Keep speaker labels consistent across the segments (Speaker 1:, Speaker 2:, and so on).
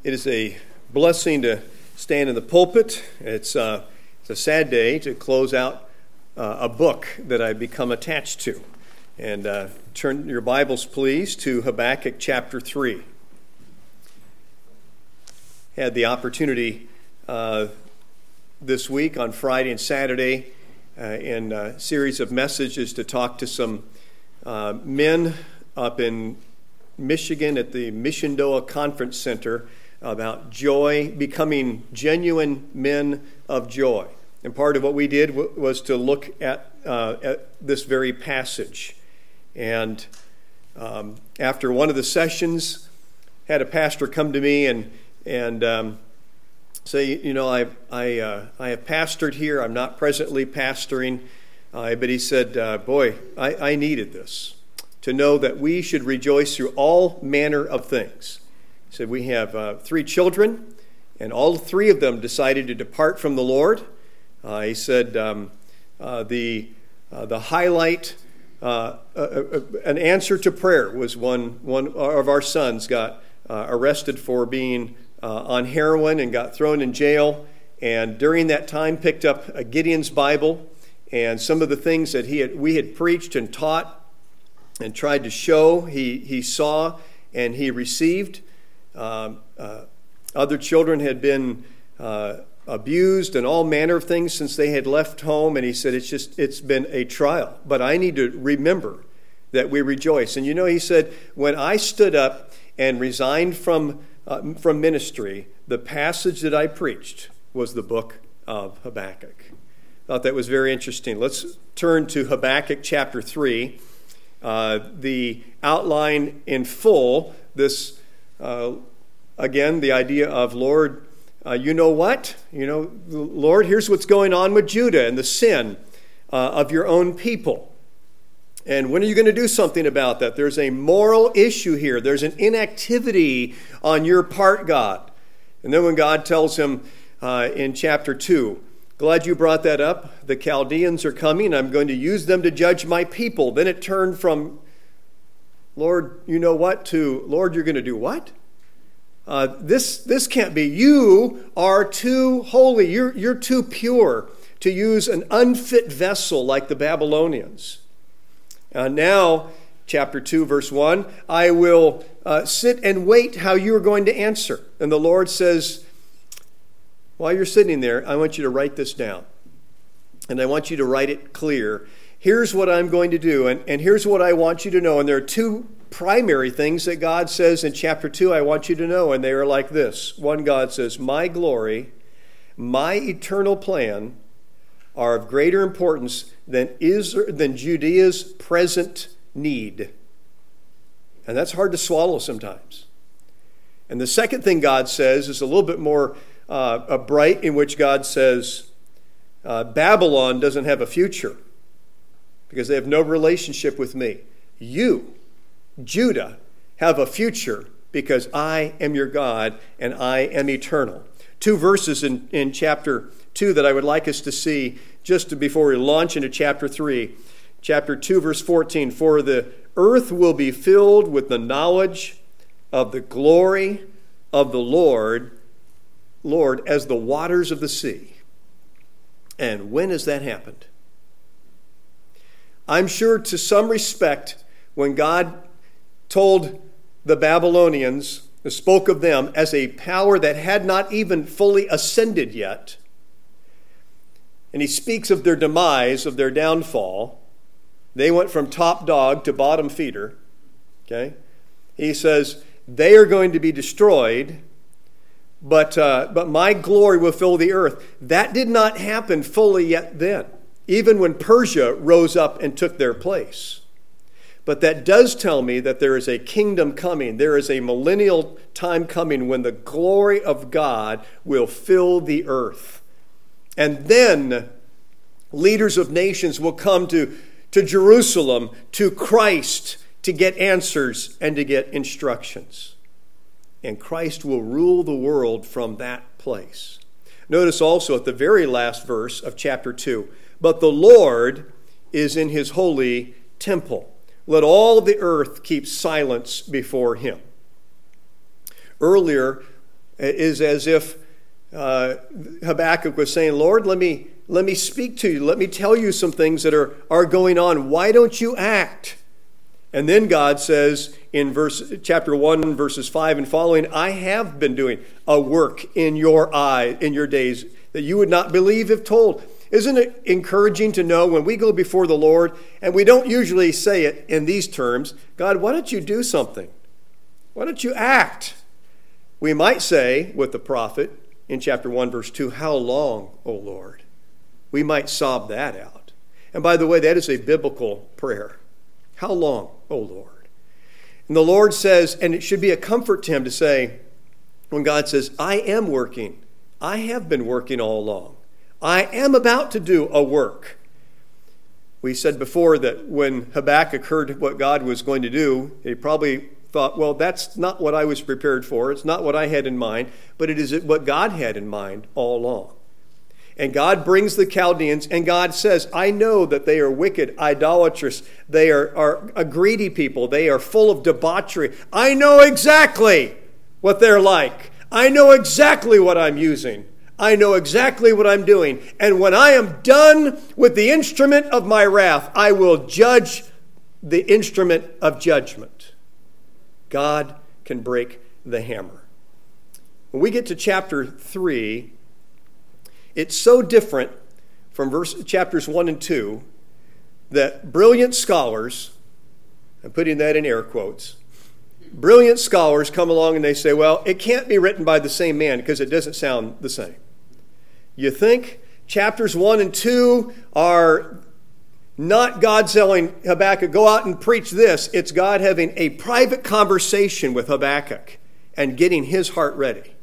Speaker 1: It is a blessing to stand in the pulpit. It's a sad day to close out a book that I've become attached to. And turn your Bibles, please, to Habakkuk chapter 3. Had the opportunity this week on Friday and Saturday in a series of messages to talk to some men up in Michigan at the Shenandoah Conference Center about joy, becoming genuine men of joy. And part of what we did was to look at this very passage. And after one of the sessions, had a pastor come to me and say, you know, I have pastored here. I'm not presently pastoring, but he said, boy, I needed this, to know that we should rejoice through all manner of things. He said, we have 3 children, and all 3 of them decided to depart from the Lord. He said the highlight, an answer to prayer was one of our sons got arrested for being on heroin and got thrown in jail. And during that time picked up a Gideon's Bible and some of the things that we had preached and taught and tried to show, he saw and he received. Other children had been abused and all manner of things since they had left home, and he said it's been a trial, but I need to remember that we rejoice. And you know, he said, when I stood up and resigned from ministry, the passage that I preached was the book of Habakkuk. I thought that was very interesting. Let's turn to Habakkuk chapter 3. The outline in full, this again, the idea of, Lord, you know what? You know, Lord, here's what's going on with Judah and the sin of your own people. And when are you going to do something about that? There's a moral issue here. There's an inactivity on your part, God. And then when God tells him in chapter 2, glad you brought that up. The Chaldeans are coming. I'm going to use them to judge my people. Then it turned from, Lord, you know what, to, Lord, you're going to do what? This can't be. You are too holy. You're too pure to use an unfit vessel like the Babylonians. Now, chapter 2, verse 1, I will sit and wait how you are going to answer. And the Lord says, while you're sitting there, I want you to write this down. And I want you to write it clear. Here's what I'm going to do, and here's what I want you to know. And there are 2 primary things that God says in chapter 2 I want you to know, and they are like this. One, God says, my glory, my eternal plan are of greater importance than Judea's present need. And that's hard to swallow sometimes. And the second thing God says is a little bit more bright, in which God says, Babylon doesn't have a future because they have no relationship with me. You, Judah, have a future because I am your God and I am eternal. 2 verses in chapter 2 that I would like us to see just before we launch into chapter 3. Chapter 2, verse 14, for the earth will be filled with the knowledge of the glory of the Lord as the waters of the sea. And when has that happened? I'm sure to some respect, when God told the Babylonians, spoke of them as a power that had not even fully ascended yet, and he speaks of their demise, of their downfall. They went from top dog to bottom feeder. Okay? He says, they are going to be destroyed, but my glory will fill the earth. That did not happen fully yet then, even when Persia rose up and took their place. But that does tell me that there is a kingdom coming. There is a millennial time coming when the glory of God will fill the earth. And then leaders of nations will come to Jerusalem, to Christ, to get answers and to get instructions. And Christ will rule the world from that place. Notice also at the very last verse of chapter 2, but the Lord is in his holy temple. Let all the earth keep silence before him. Earlier, is as if Habakkuk was saying, Lord, let me speak to you. Let me tell you some things that are going on. Why don't you act? And then God says in chapter 1, verses 5 and following, I have been doing a work in your days that you would not believe if told. Isn't it encouraging to know when we go before the Lord, and we don't usually say it in these terms, God, why don't you do something? Why don't you act? We might say with the prophet in chapter 1, verse 2, how long, O Lord? We might sob that out. And by the way, that is a biblical prayer. How long, O Lord? And the Lord says, and it should be a comfort to him to say, when God says, I am working. I have been working all along. I am about to do a work. We said before that when Habakkuk heard what God was going to do, he probably thought, well, that's not what I was prepared for. It's not what I had in mind, but it is what God had in mind all along. And God brings the Chaldeans, and God says, I know that they are wicked, idolatrous. They are a greedy people. They are full of debauchery. I know exactly what they're like. I know exactly what I'm using. I know exactly what I'm doing. And when I am done with the instrument of my wrath, I will judge the instrument of judgment. God can break the hammer. When we get to chapter 3, it's so different from chapters 1 and 2 that brilliant scholars, I'm putting that in air quotes, brilliant scholars come along and they say, well, it can't be written by the same man because it doesn't sound the same. You think chapters 1 and 2 are not God telling Habakkuk, go out and preach this. It's God having a private conversation with Habakkuk and getting his heart ready.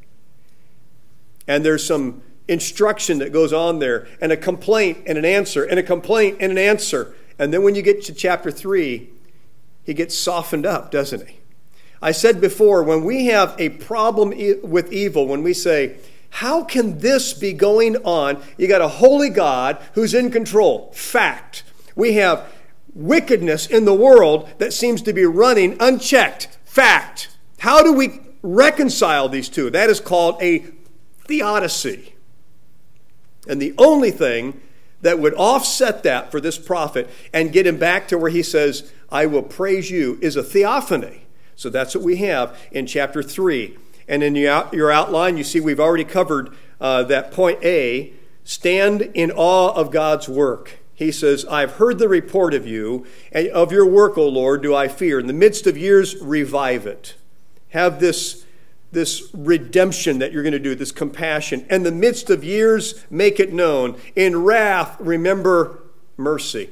Speaker 1: And there's some instruction that goes on there, and a complaint and an answer, and a complaint and an answer. And then when you get to chapter 3, he gets softened up, doesn't he? I said before, when we have a problem with evil, when we say, how can this be going on? You got a holy God who's in control. Fact. We have wickedness in the world that seems to be running unchecked. Fact. How do we reconcile these two? That is called a theodicy. And the only thing that would offset that for this prophet and get him back to where he says, I will praise you, is a theophany. So that's what we have in chapter 3. And in your outline, you see we've already covered that point A, stand in awe of God's work. He says, I've heard the report of you, and of your work, O Lord, do I fear. In the midst of years, revive it. Have this redemption that you're going to do, this compassion. In the midst of years, make it known. In wrath, remember mercy.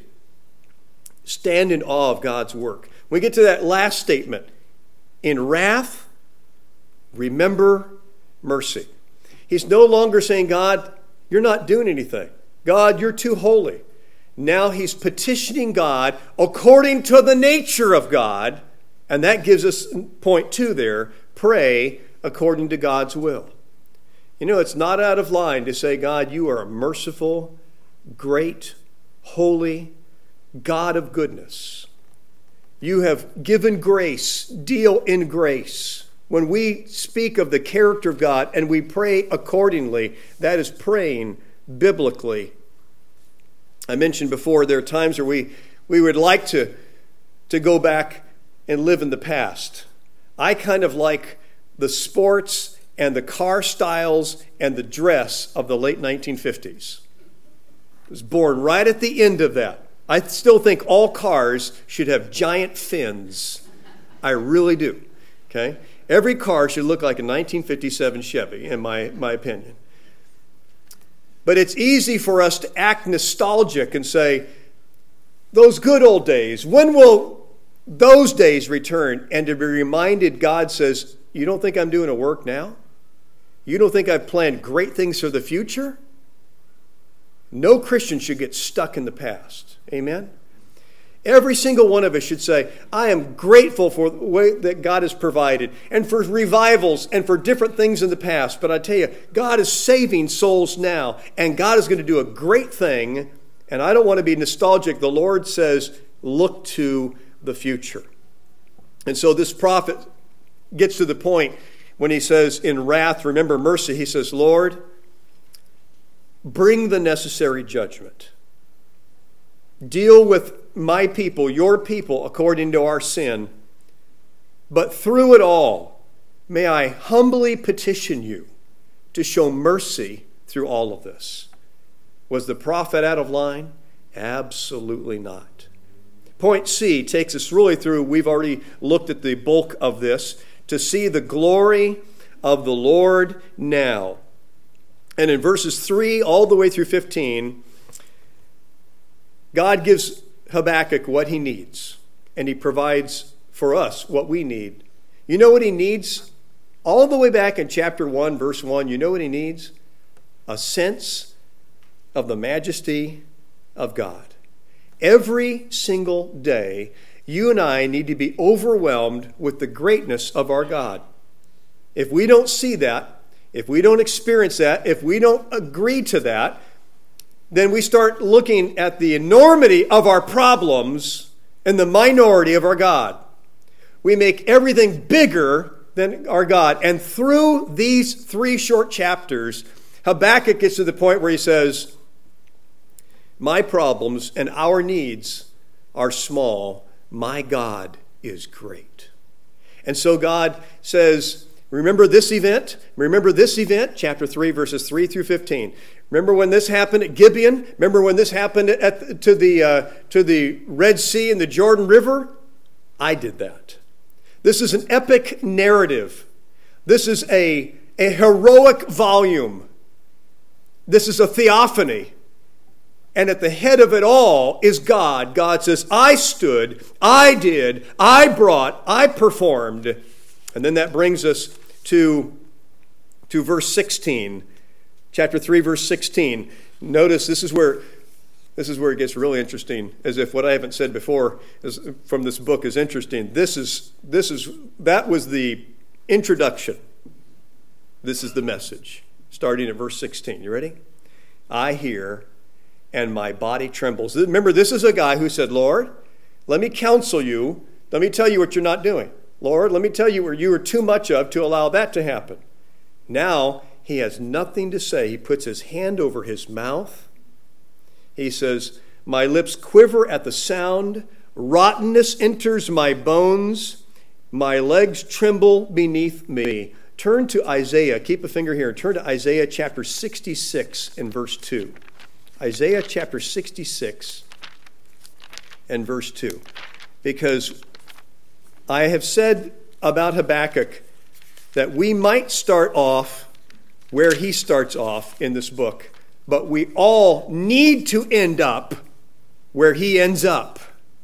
Speaker 1: Stand in awe of God's work. When we get to that last statement, in wrath, remember mercy. He's no longer saying, God, you're not doing anything. God, you're too holy. Now he's petitioning God according to the nature of God. And that gives us point 2 there. Pray according to God's will. You know, it's not out of line to say, God, you are a merciful, great, holy God of goodness. You have given grace, deal in grace. When we speak of the character of God and we pray accordingly, that is praying biblically. I mentioned before there are times where we would like to go back and live in the past. I kind of like the sports and the car styles and the dress of the late 1950s. I was born right at the end of that. I still think all cars should have giant fins. I really do. Okay? Every car should look like a 1957 Chevy, in my opinion. But it's easy for us to act nostalgic and say, those good old days, when will those days return? And to be reminded, God says, you don't think I'm doing a work now? You don't think I've planned great things for the future? No Christian should get stuck in the past. Amen? Every single one of us should say, I am grateful for the way that God has provided and for revivals and for different things in the past. But I tell you, God is saving souls now, and God is going to do a great thing. And I don't want to be nostalgic. The Lord says, look to the future. And so this prophet gets to the point when he says in wrath, remember mercy, he says, Lord, bring the necessary judgment. Deal with my people, your people, according to our sin. But through it all, may I humbly petition you to show mercy through all of this. Was the prophet out of line? Absolutely not. Point C takes us really through, we've already looked at the bulk of this, to see the glory of the Lord now. And in verses 3 all the way through 15, God gives Habakkuk what he needs, and he provides for us what we need. You know what he needs? All the way back in chapter 1, verse 1, you know what he needs? A sense of the majesty of God. Every single day, you and I need to be overwhelmed with the greatness of our God. If we don't see that, if we don't experience that, if we don't agree to that, then we start looking at the enormity of our problems and the minority of our God. We make everything bigger than our God. And through these 3 short chapters, Habakkuk gets to the point where he says, my problems and our needs are small. My God is great. And so God says, remember this event? Remember this event? Chapter 3, verses 3 through 15. Remember when this happened at Gibeon? Remember when this happened to the Red Sea and the Jordan River? I did that. This is an epic narrative. This is a heroic volume. This is a theophany. And at the head of it all is God. God says, I stood, I did, I brought, I performed. And then that brings us to verse 16. Chapter 3, verse 16. Notice this is where it gets really interesting, as if what I haven't said before from this book is interesting. That was the introduction. This is the message, starting at verse 16. You ready? I hear, and my body trembles. Remember, this is a guy who said, Lord, let me counsel you. Let me tell you what you're not doing. Lord, let me tell you where you are too much of to allow that to happen. Now, he has nothing to say. He puts his hand over his mouth. He says, my lips quiver at the sound. Rottenness enters my bones. My legs tremble beneath me. Turn to Isaiah. Keep a finger here. Turn to Isaiah chapter 66 and verse 2. Isaiah chapter 66 and verse 2. Because I have said about Habakkuk that we might start off where he starts off in this book, but we all need to end up where he ends up.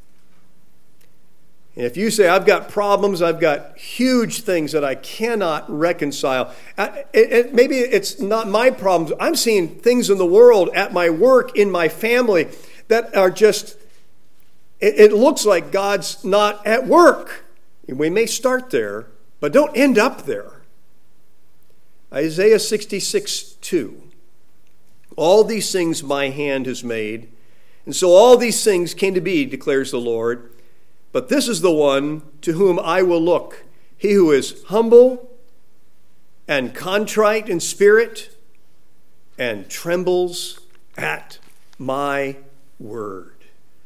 Speaker 1: And if you say, I've got problems, I've got huge things that I cannot reconcile, maybe it's not my problems. I'm seeing things in the world, at my work, in my family, that are just, it looks like God's not at work. We may start there, but don't end up there. Isaiah 66:2. All these things my hand has made, and so all these things came to be, declares the Lord. But this is the one to whom I will look, he who is humble and contrite in spirit and trembles at my word.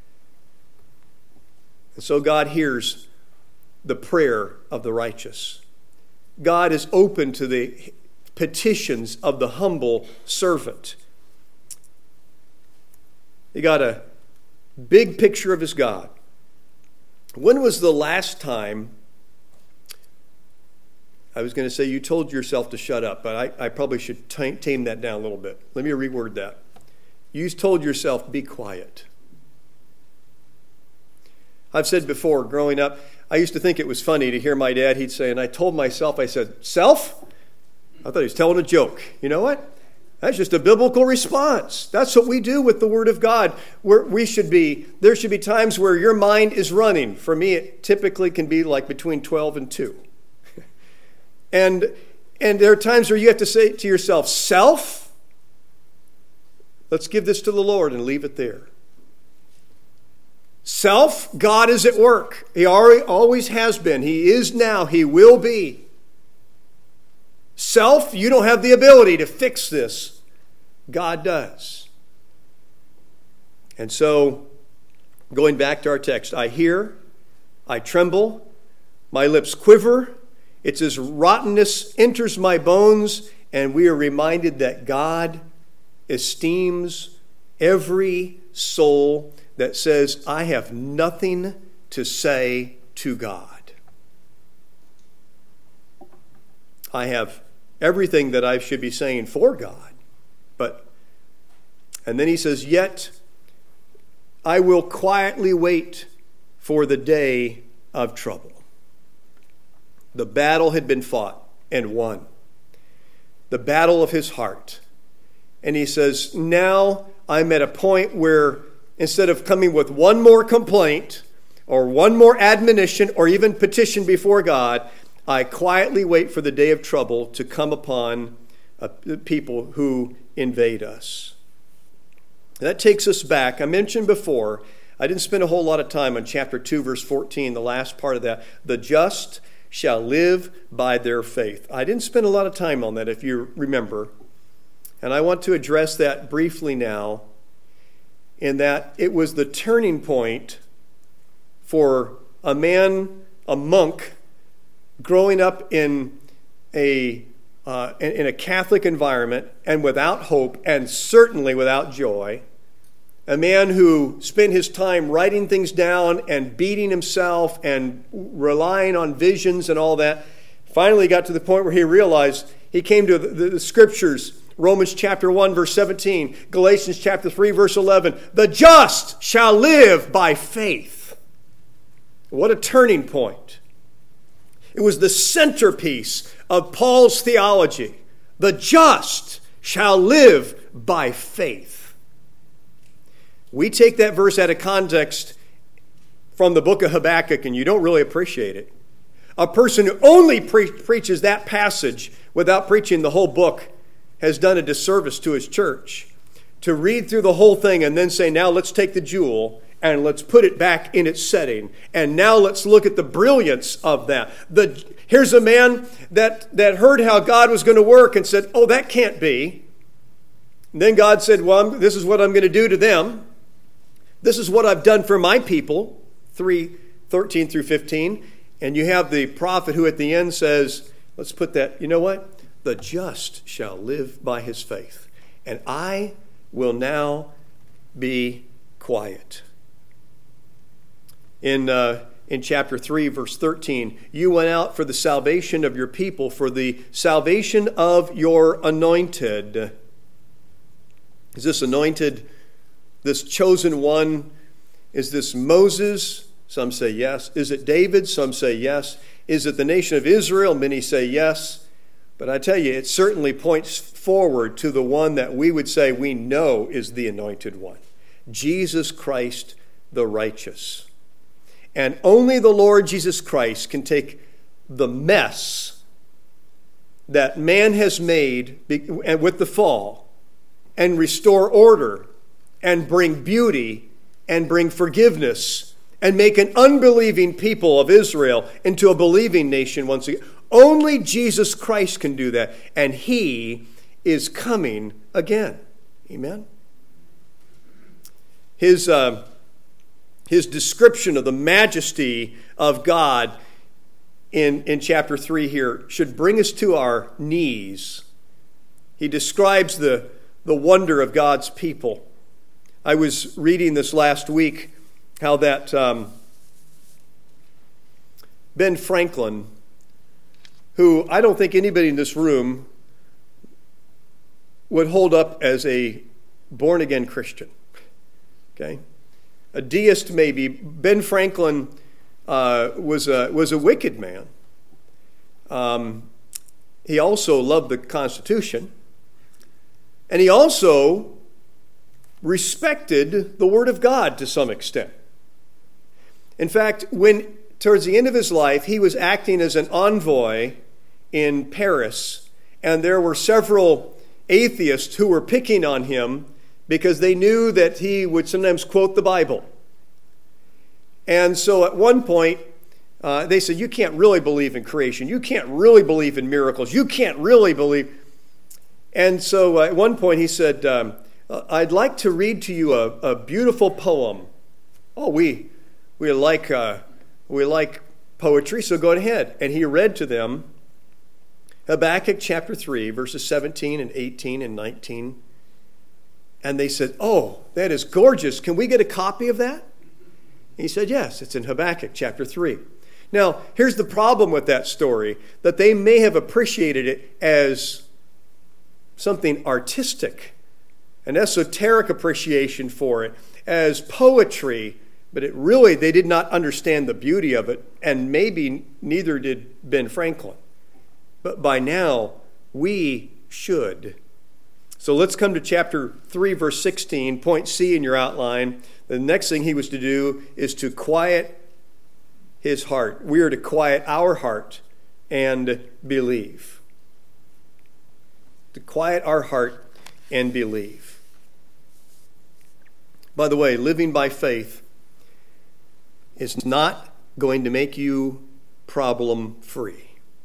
Speaker 1: And so God hears the prayer of the righteous. God is open to the petitions of the humble servant. He got a big picture of his God. When was the last time, I was going to say you told yourself to shut up, but I probably should tame that down a little bit. Let me reword that. You told yourself, be quiet. I've said before, growing up, I used to think it was funny to hear my dad, he'd say, and I told myself, I said, self? I thought he was telling a joke. You know what? That's just a biblical response. That's what we do with the Word of God. There should be times where your mind is running. For me, it typically can be like between 12 and 2. And there are times where you have to say to yourself, self, let's give this to the Lord and leave it there. Self, God is at work. He always has been. He is now. He will be. Self, you don't have the ability to fix this. God does. And so, going back to our text, I hear, I tremble, my lips quiver, it's as rottenness enters my bones, and we are reminded that God esteems every soul that says, I have nothing to say to God. I have everything that I should be saying for God. And then he says, yet I will quietly wait for the day of trouble. The battle had been fought and won. The battle of his heart. And he says, now I'm at a point where instead of coming with one more complaint or one more admonition or even petition before God, I quietly wait for the day of trouble to come upon people who invade us. That takes us back. I mentioned before, I didn't spend a whole lot of time on chapter 2, verse 14, the last part of that. The just shall live by their faith. I didn't spend a lot of time on that, if you remember. And I want to address that briefly now, in that it was the turning point for a man, a monk, growing up in a Catholic environment and without hope and certainly without joy. A man who spent his time writing things down and beating himself and relying on visions and all that, finally got to the point where he realized, he came to the scriptures, Romans chapter 1, verse 17, Galatians chapter 3, verse 11, the just shall live by faith. What a turning point. It was the centerpiece of Paul's theology. The just shall live by faith. We take that verse out of context from the book of Habakkuk, and you don't really appreciate it. A person who only preaches that passage without preaching the whole book has done a disservice to his church. To read through the whole thing and then say, now let's take the jewel and let's put it back in its setting. And now let's look at the brilliance of that. Here's a man that heard how God was going to work and said, oh, that can't be. And then God said, well, this is what I'm going to do to them. This is what I've done for my people, 3:13 through 15. And you have the prophet who at the end says, let's put that, you know what? The just shall live by his faith. And I will now be quiet. In chapter 3, verse 13, you went out for the salvation of your people, for the salvation of your anointed. Is this anointed, this chosen one, is this Moses? Some say yes. Is it David? Some say yes. Is it the nation of Israel? Many say yes. But I tell you, it certainly points forward to the one that we would say we know is the anointed one. Jesus Christ the righteous. And only the Lord Jesus Christ can take the mess that man has made with the fall and restore order and bring beauty and bring forgiveness and make an unbelieving people of Israel into a believing nation once again. Only Jesus Christ can do that, and he is coming again. Amen? His description of the majesty of God in chapter 3 here should bring us to our knees. He describes the wonder of God's people. I was reading this last week how that Ben Franklin, who I don't think anybody in this room would hold up as a born-again Christian. Okay? A deist maybe. Ben Franklin was a wicked man. He also loved the Constitution. And he also respected the Word of God to some extent. In fact, when towards the end of his life, he was acting as an envoy in Paris, and there were several atheists who were picking on him because they knew that he would sometimes quote the Bible. And so at one point, they said, you can't really believe in creation. You can't really believe in miracles. You can't really believe. And so at one point he said, I'd like to read to you a beautiful poem. Oh, we like poetry, so go ahead. And he read to them Habakkuk chapter 3, verses 17 and 18 and 19. And they said, oh, that is gorgeous. Can we get a copy of that? He said, yes, it's in Habakkuk chapter 3. Now, here's the problem with that story, that they may have appreciated it as something artistic, an esoteric appreciation for it, as poetry, but they did not understand the beauty of it, and maybe neither did Ben Franklin. But by now, we should. So let's come to chapter 3, verse 16, point C in your outline. The next thing he was to do is to quiet his heart. We are to quiet our heart and believe. To quiet our heart and believe. By the way, living by faith is not going to make you problem-free.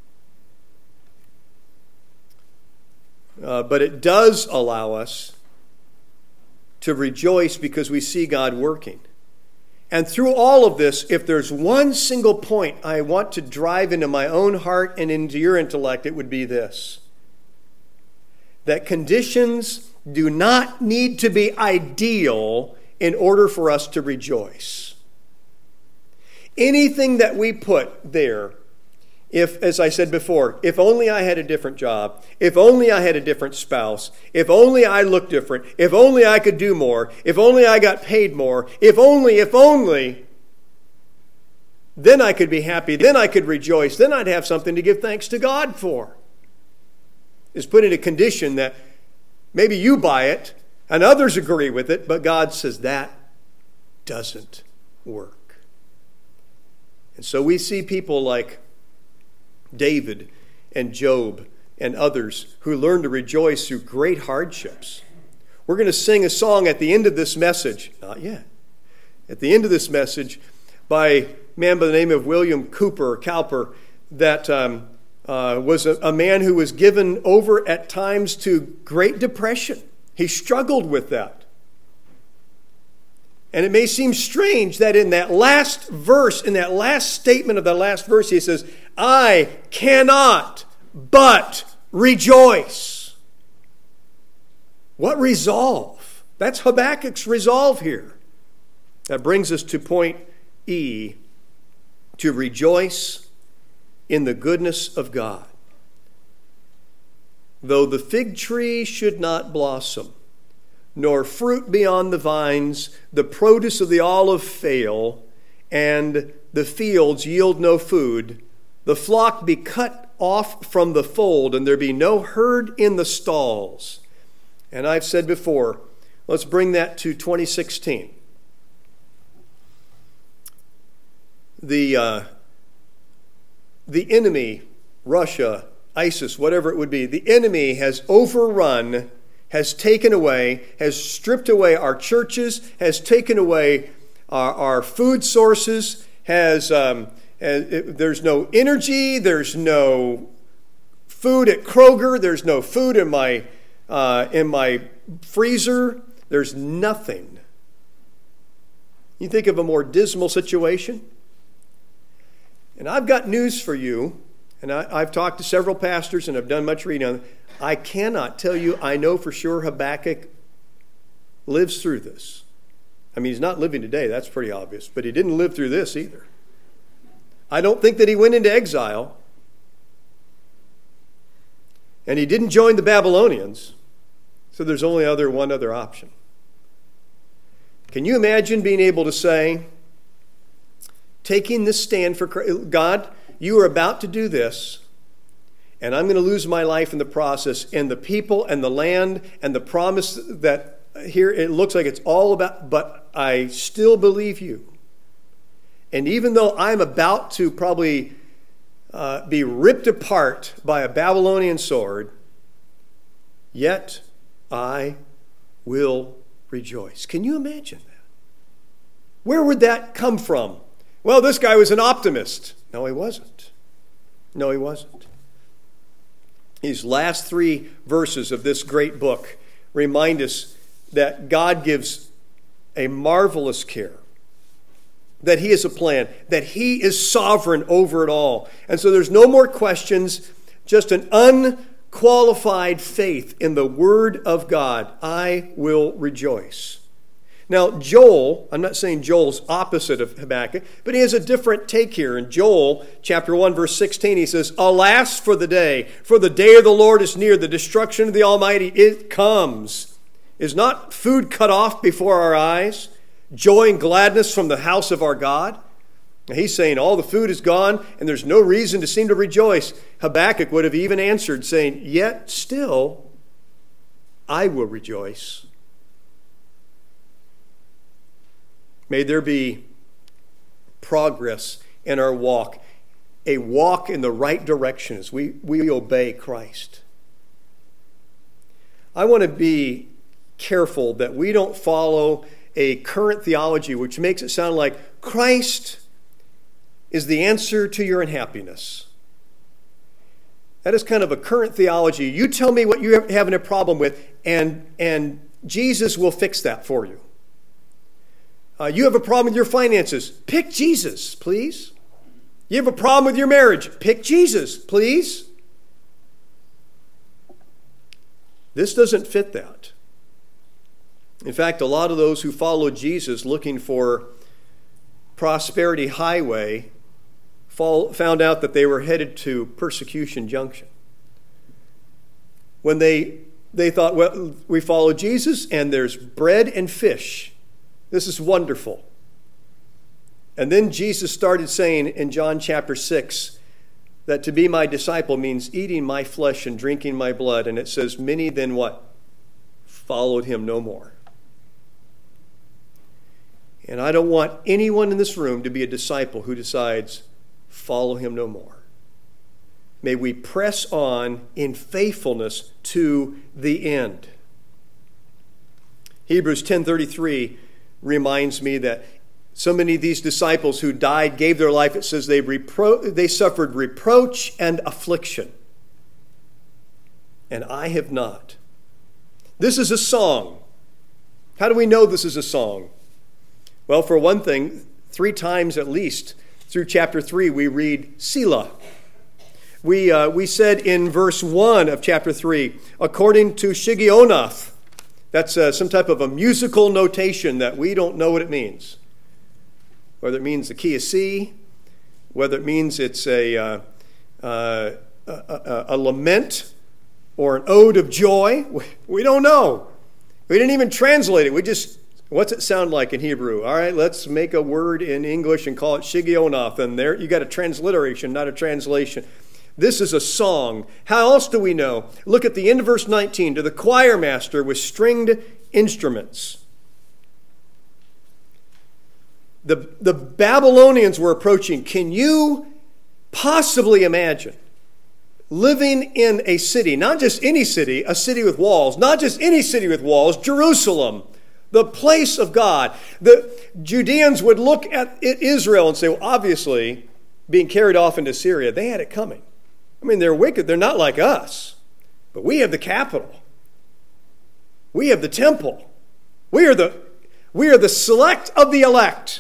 Speaker 1: But it does allow us to rejoice because we see God working. And through all of this, if there's one single point I want to drive into my own heart and into your intellect, it would be this: that conditions do not need to be ideal in order for us to rejoice. Anything that we put there, if, as I said before, if only I had a different job, if only I had a different spouse, if only I looked different, if only I could do more, if only I got paid more, if only, then I could be happy, then I could rejoice, then I'd have something to give thanks to God for. Is put in a condition that maybe you buy it and others agree with it, but God says that doesn't work. And so we see people like David and Job and others who learn to rejoice through great hardships. We're going to sing a song at the end of this message. Not yet. At the end of this message by a man by the name of William Cowper that was a man who was given over at times to great depression. He struggled with that. And it may seem strange that in that last verse, in that last statement of that last verse, he says, I cannot but rejoice. What resolve? That's Habakkuk's resolve here. That brings us to point E, to rejoice in the goodness of God. Though the fig tree should not blossom, nor fruit be on the vines, the produce of the olive fail, and the fields yield no food, the flock be cut off from the fold, and there be no herd in the stalls. And I've said before, let's bring that to 2016. The enemy, Russia, ISIS, whatever it would be, the enemy has overrun, has taken away, has stripped away our churches, has taken away our food sources, there's no energy, there's no food at Kroger, there's no food in my freezer, there's nothing. You think of a more dismal situation? And I've got news for you, and I've talked to several pastors and I've done much reading on it. I cannot tell you, I know for sure Habakkuk lives through this. I mean, he's not living today, that's pretty obvious, but he didn't live through this either. I don't think that he went into exile. And he didn't join the Babylonians. So there's only one other option. Can you imagine being able to say, taking this stand for Christ, God, you are about to do this, and I'm going to lose my life in the process, and the people and the land and the promise that here it looks like it's all about, but I still believe you. And even though I'm about to probably be ripped apart by a Babylonian sword, yet I will rejoice. Can you imagine that? Where would that come from? Well, this guy was an optimist. No, he wasn't. No, he wasn't. These last 3 verses of this great book remind us that God gives a marvelous care, that he has a plan, that he is sovereign over it all. And so there's no more questions, just an unqualified faith in the Word of God. I will rejoice. Now, Joel, I'm not saying Joel's opposite of Habakkuk, but he has a different take here. In Joel chapter 1, verse 16, he says, "Alas for the day of the Lord is near, the destruction of the Almighty, it comes. Is not food cut off before our eyes, joy and gladness from the house of our God?" Now, he's saying all the food is gone and there's no reason to seem to rejoice. Habakkuk would have even answered saying, "Yet still I will rejoice." May there be progress in our walk, a walk in the right direction as we obey Christ. I want to be careful that we don't follow a current theology which makes it sound like Christ is the answer to your unhappiness. That is kind of a current theology. You tell me what you're having a problem with, and Jesus will fix that for you. You have a problem with your finances. Pick Jesus, please. You have a problem with your marriage. Pick Jesus, please. This doesn't fit that. In fact, a lot of those who follow Jesus looking for prosperity highway found out that they were headed to persecution junction. When they thought, well, we follow Jesus and there's bread and fish. This is wonderful. And then Jesus started saying in John chapter 6 that to be my disciple means eating my flesh and drinking my blood. And it says, many then what? Followed him no more. And I don't want anyone in this room to be a disciple who decides, follow him no more. May we press on in faithfulness to the end. Hebrews 10:33 reminds me that so many of these disciples who died, gave their life, it says they suffered reproach and affliction. And I have not. This is a song. How do we know this is a song? Well, for one thing, 3 times at least through chapter 3, we read Selah. We said in verse 1 of chapter 3, according to Shigionoth, that's some type of a musical notation that we don't know what it means. Whether it means the key of C, whether it means it's a lament or an ode of joy, we don't know. We didn't even translate it. What's it sound like in Hebrew? All right, let's make a word in English and call it Shigionoth. And there you got a transliteration, not a translation. This is a song. How else do we know? Look at the end of verse 19. To the choir master with stringed instruments. The Babylonians were approaching. Can you possibly imagine living in a city, not just any city, a city with walls, not just any city with walls, Jerusalem, the place of God. The Judeans would look at Israel and say, well, obviously, being carried off into Syria, they had it coming. I mean, they're wicked. They're not like us. But we have the capital. We have the temple. We are the select of the elect.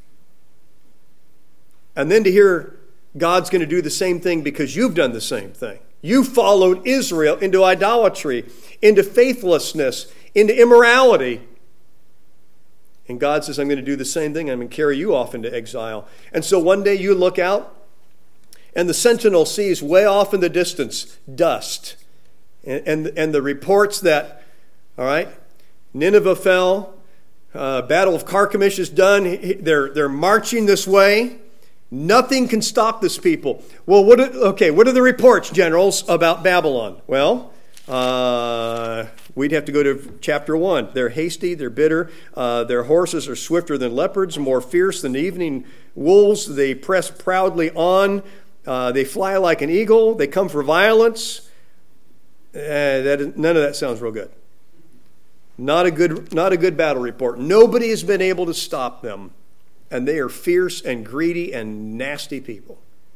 Speaker 1: And then to hear God's going to do the same thing because you've done the same thing. You followed Israel into idolatry, into faithlessness, into immorality. And God says, I'm going to do the same thing. I'm going to carry you off into exile. And so one day you look out, and the sentinel sees way off in the distance dust. And the reports that, all right, Nineveh fell, Battle of Carchemish is done, they're marching this way. Nothing can stop this people. Well, what are the reports, generals, about Babylon? Well, we'd have to go to chapter 1. They're hasty, they're bitter, their horses are swifter than leopards, more fierce than evening wolves. They press proudly on. They fly like an eagle. They come for violence. None of that sounds real good. Not a good battle report. Nobody has been able to stop them. And they are fierce and greedy and nasty people.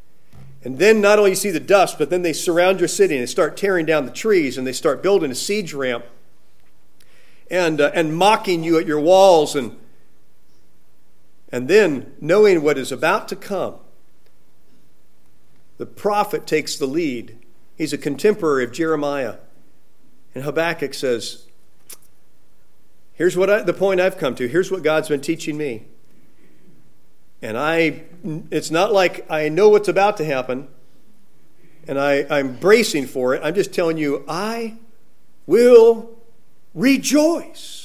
Speaker 1: And then not only you see the dust, but then they surround your city and they start tearing down the trees and they start building a siege ramp and mocking you at your walls. And then, knowing what is about to come, the prophet takes the lead. He's a contemporary of Jeremiah. And Habakkuk says, here's the point I've come to. Here's what God's been teaching me. And it's not like I know what's about to happen and I'm bracing for it. I'm just telling you, I will rejoice.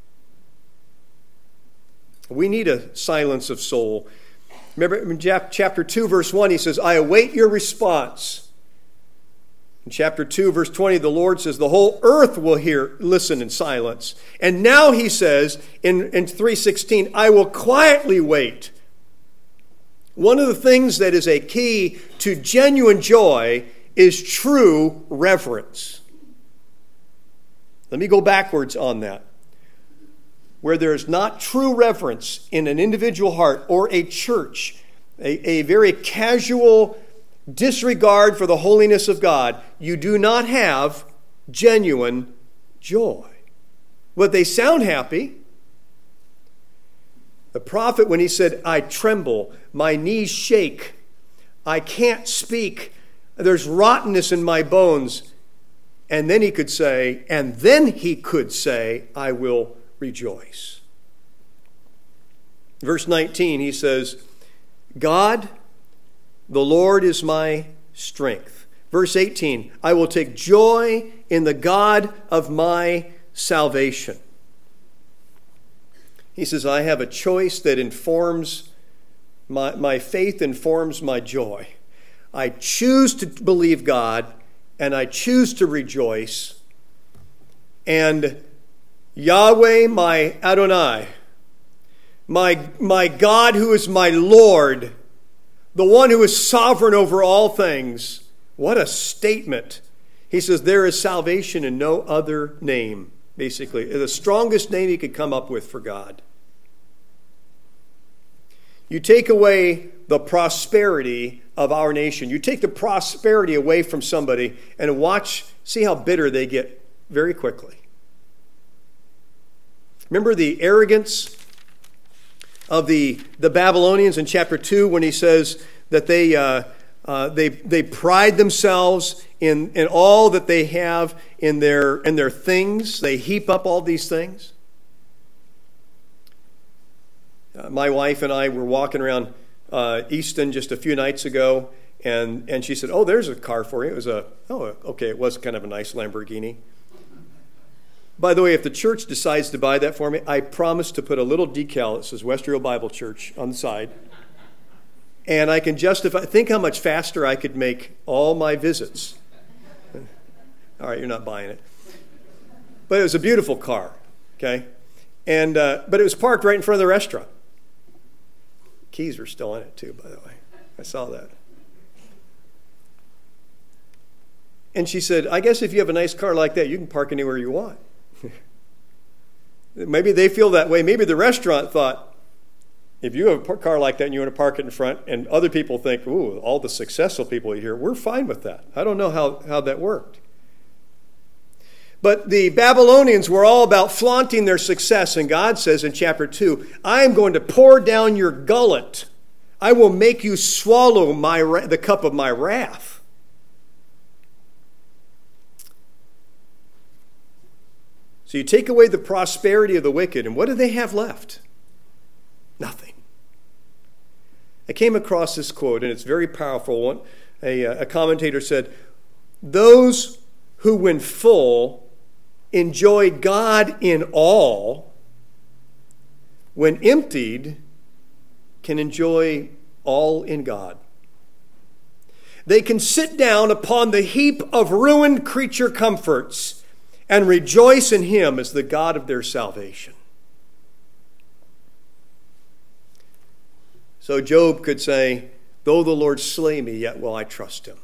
Speaker 1: We need a silence of soul. Remember in chapter 2, verse 1, he says, I await your response. In chapter 2, verse 20, the Lord says, the whole earth will listen in silence. And now he says in 3:16, I will quietly wait. One of the things that is a key to genuine joy is true reverence. Let me go backwards on that. Where there is not true reverence in an individual heart or a church, a very casual disregard for the holiness of God, you do not have genuine joy. But they sound happy. The prophet, when he said, I tremble, my knees shake, I can't speak, there's rottenness in my bones. And then he could say, I will rejoice. Verse 19, he says, God, the Lord is my strength. Verse 18, I will take joy in the God of my salvation. He says, I have a choice that informs, my faith informs my joy. I choose to believe God, and I choose to rejoice. And Yahweh, my Adonai, my God who is my Lord, the one who is sovereign over all things. What a statement. He says, there is salvation in no other name, basically. The strongest name he could come up with for God. You take away the prosperity of our nation. You take the prosperity away from somebody and see how bitter they get very quickly. Remember the arrogance of the Babylonians in chapter 2 when he says that they pride themselves in all that they have in their things. They heap up all these things. My wife and I were walking around Easton just a few nights ago, and she said, "Oh, there's a car for you." It was it was kind of a nice Lamborghini. By the way, if the church decides to buy that for me, I promise to put a little decal that says Westerville Bible Church on the side. And I can think how much faster I could make all my visits. All right, you're not buying it. But it was a beautiful car, okay? And but it was parked right in front of the restaurant. Keys were still in it too, by the way. I saw that. And she said, I guess if you have a nice car like that, you can park anywhere you want. Maybe they feel that way. Maybe the restaurant thought, if you have a car like that and you want to park it in front, and other people think, ooh, all the successful people here, we're fine with that. I don't know how that worked. But the Babylonians were all about flaunting their success, and God says in chapter 2, I am going to pour down your gullet. I will make you swallow the cup of my wrath. So you take away the prosperity of the wicked, and what do they have left? Nothing. I came across this quote, and it's very powerful. A commentator said, those who, when full, enjoy God in all, when emptied, can enjoy all in God. They can sit down upon the heap of ruined creature comforts and rejoice in him as the God of their salvation. So Job could say, though the Lord slay me, yet will I trust him.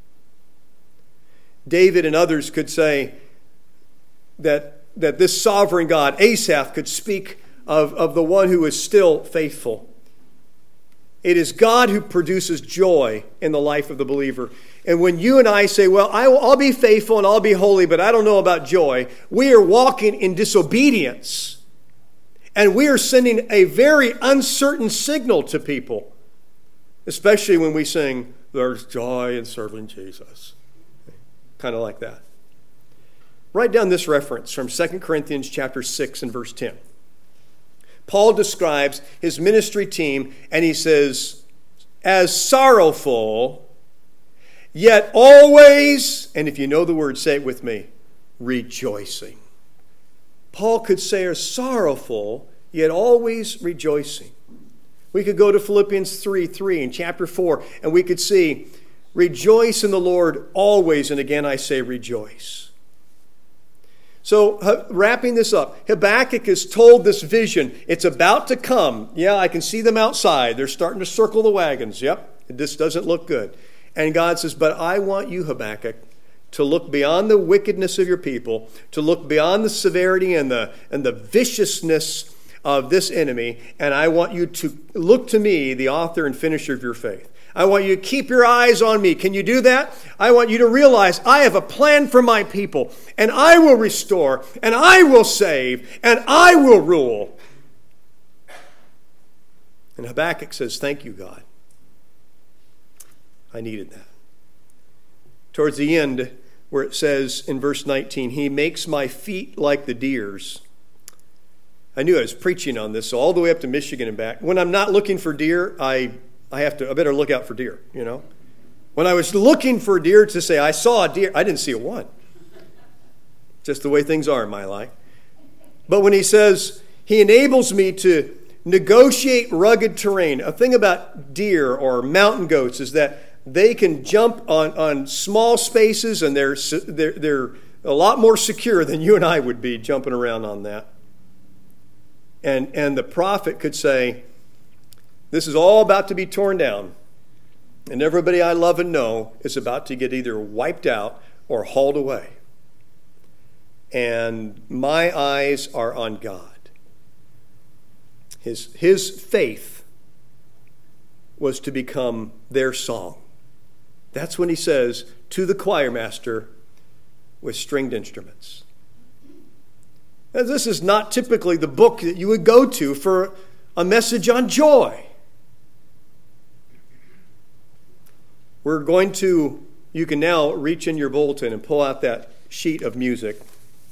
Speaker 1: David and others could say that this sovereign God, Asaph, could speak of the one who is still faithful. It is God who produces joy in the life of the believer. And when you and I say, well, I'll be faithful and I'll be holy, but I don't know about joy, we are walking in disobedience. And we are sending a very uncertain signal to people, especially when we sing, there's joy in serving Jesus. Kind of like that. Write down this reference from 2 Corinthians chapter 6 and verse 10. Paul describes his ministry team, and he says, as sorrowful, yet always, and if you know the word, say it with me, rejoicing. Paul could say are sorrowful, yet always rejoicing. We could go to Philippians 3:3 in chapter 4, and we could see, rejoice in the Lord always, and again I say rejoice. So wrapping this up, Habakkuk is told this vision. It's about to come. Yeah, I can see them outside. They're starting to circle the wagons. Yep, this doesn't look good. And God says, but I want you, Habakkuk, to look beyond the wickedness of your people, to look beyond the severity and the viciousness of this enemy, and I want you to look to me, the author and finisher of your faith. I want you to keep your eyes on me. Can you do that? I want you to realize I have a plan for my people, and I will restore, and I will save, and I will rule. And Habakkuk says, thank you, God. I needed that. Towards the end, where it says in verse 19, he makes my feet like the deer's. I knew I was preaching on this, so all the way up to Michigan and back. When I'm not looking for deer, I better look out for deer, you know. When I was looking for deer to say, I saw a deer, I didn't see a one. Just the way things are in my life. But when he says, he enables me to negotiate rugged terrain. A thing about deer or mountain goats is that they can jump on small spaces, and they're a lot more secure than you and I would be jumping around on that. And the prophet could say, this is all about to be torn down, and everybody I love and know is about to get either wiped out or hauled away. And my eyes are on God. His faith was to become their song. That's when he says, to the choir master with stringed instruments. Now, this is not typically the book that you would go to for a message on joy. You can now reach in your bulletin and pull out that sheet of music.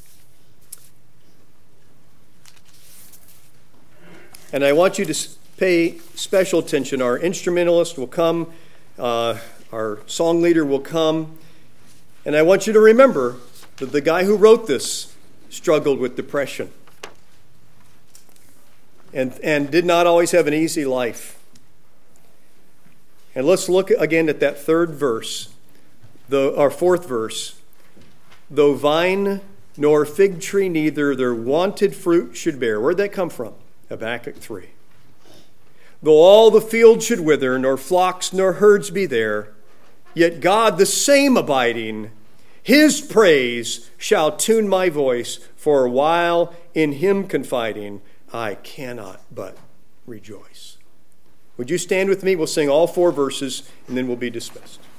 Speaker 1: And I want you to pay special attention. Our instrumentalist will come, our song leader will come, and I want you to remember that the guy who wrote this struggled with depression and did not always have an easy life. And let's look again at that third verse, our fourth verse. Though vine nor fig tree neither their wanted fruit should bear. Where'd that come from? Habakkuk 3. Though all the field should wither, nor flocks nor herds be there, yet God the same abiding, his praise shall tune my voice, for a while in him confiding, I cannot but rejoice. Would you stand with me? We'll sing all four verses, and then we'll be dismissed.